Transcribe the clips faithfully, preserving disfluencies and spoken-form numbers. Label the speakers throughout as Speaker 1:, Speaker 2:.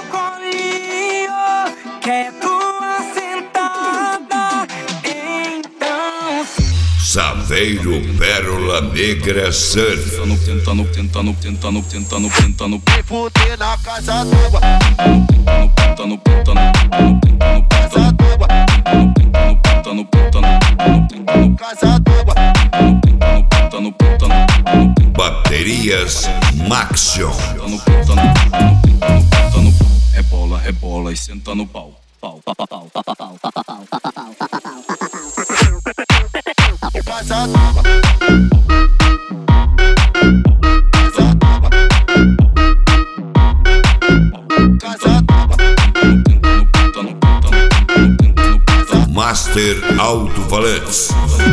Speaker 1: colinho, quer tua sentada, então
Speaker 2: Saveiro Pérola Negra Surf.
Speaker 3: Tentando, tentando, tentando, tentando, tentando,
Speaker 4: Me fuder na casa d'água.
Speaker 3: tentando, tentando, tentando, tentando,
Speaker 4: Casa d'água.
Speaker 3: tentando, tentando, tentando,
Speaker 4: Casa d'água.
Speaker 3: tentando, tentando,
Speaker 2: Baterias Maxion.
Speaker 3: tentando, tentando, tentando, rebola, rebola e senta no pau, pau, pau, pau, pau, pau, pau, pau, pau, pau, pau, pau.
Speaker 4: Casa d'água. Casa d'água.
Speaker 2: Master Alto-Falantes.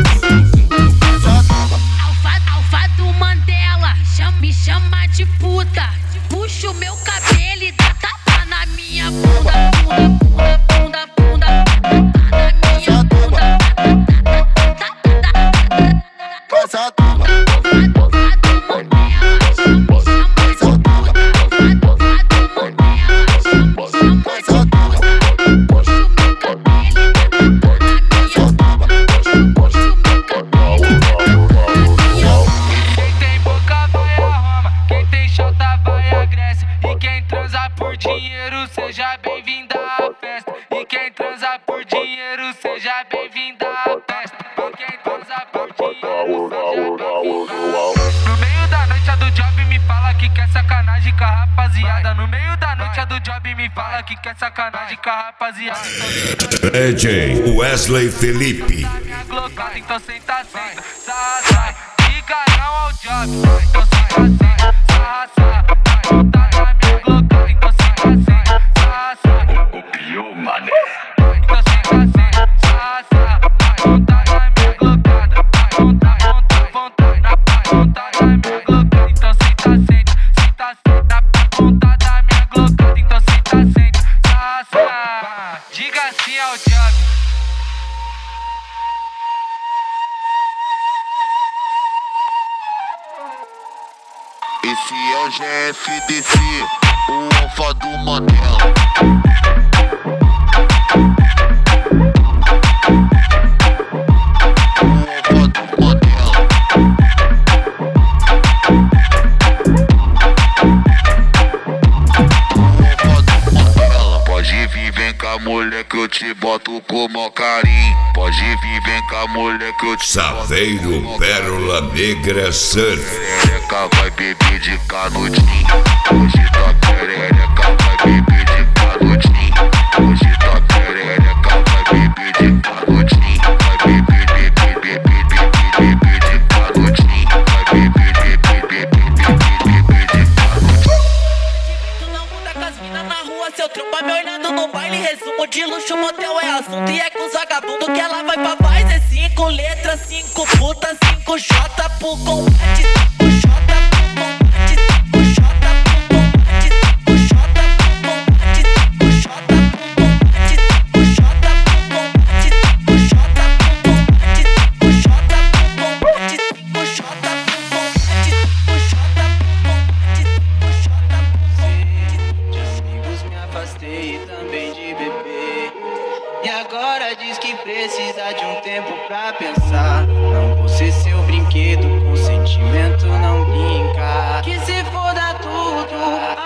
Speaker 5: Alfa, alfa do Mandela, chama, me chama de puta. Puxa o meu cabelo e dá tapa na minha bunda, bunda, bunda, bunda, bunda, tapa na minha bunda.
Speaker 4: Casa d'água.
Speaker 5: Alfa do Mandela, chama, me chama de puta. Alfa do Mandela, chama, me chama de puta. Puxa o meu cabelo e dá tapa na minha bunda. Puxa o meu cabelo e dá tapa na minha bunda.
Speaker 6: Quem tem boca vai a Roma, quem tem chota vai a Grécia. E quem transa por dinheiro, seja bem-vinda à festa. E quem transa por dinheiro, seja bem-vinda à festa. E quem transa por dinheiro, seja bem-vinda. No meio da noite a do job me fala que quer sacanagem com a rapaziada. No meio da noite a do job me fala que quer sacanagem com a rapaziada.
Speaker 2: D J Wesley Felipe.
Speaker 6: Minha glocada, então senta, senta, sarra, sai. Diga não ao job, então senta, senta, sarra, sai. Tá na minha glocada, então senta, senta, sarra, sai. Copiou, mané. Então senta, senta, sarra, sai. Tá na minha glocada, vai, tá, tá, vontade, vai, tá na minha glocada, então senta, senta, senta, senta, pra contar da minha glocada, então senta, senta, sarra, sai. Diga sim ao job.
Speaker 4: Esse é o G F D C, o alfa do Mandela. O alfa do Mandela. O alfa do Mandela. Pode vir, vem cá, mulher, que eu te boto com mó carinho. Pode vir, vem cá, mulher, que eu te
Speaker 2: Saveiro Pérola Negra Surf.
Speaker 4: perereca vai beber de canudinho. Hoje tua perereca vai beber de canudinho. Hoje tua perereca vai beber de canudinho. Vai beber, beber, beber, beber, beber de canudinho. Vai beber, beber, beber, beber, beber de canudinho.
Speaker 7: Tu não muda com as minas na rua, seu tromba me olhando no baile. Resumo de luxo, motel é assunto. E é com os vagabundos que ela vai pra paz. É cinco letras, cinco putas, cinco J pro combate. Cinco J pro combate, cinco J pro combate, cinco J pro combate, cinco J pro combate, cinco J pro combate, cinco J pro combate, cinco J pro combate, cinco J pro combate, cinco J pro combate, cinco J pro combate.
Speaker 8: De amigos me afastei e também de beber. E agora diz que precisa de um tempo pra pensar. Não vou ser seu brinquedo, com sentimento não brinca. Que se foda tudo,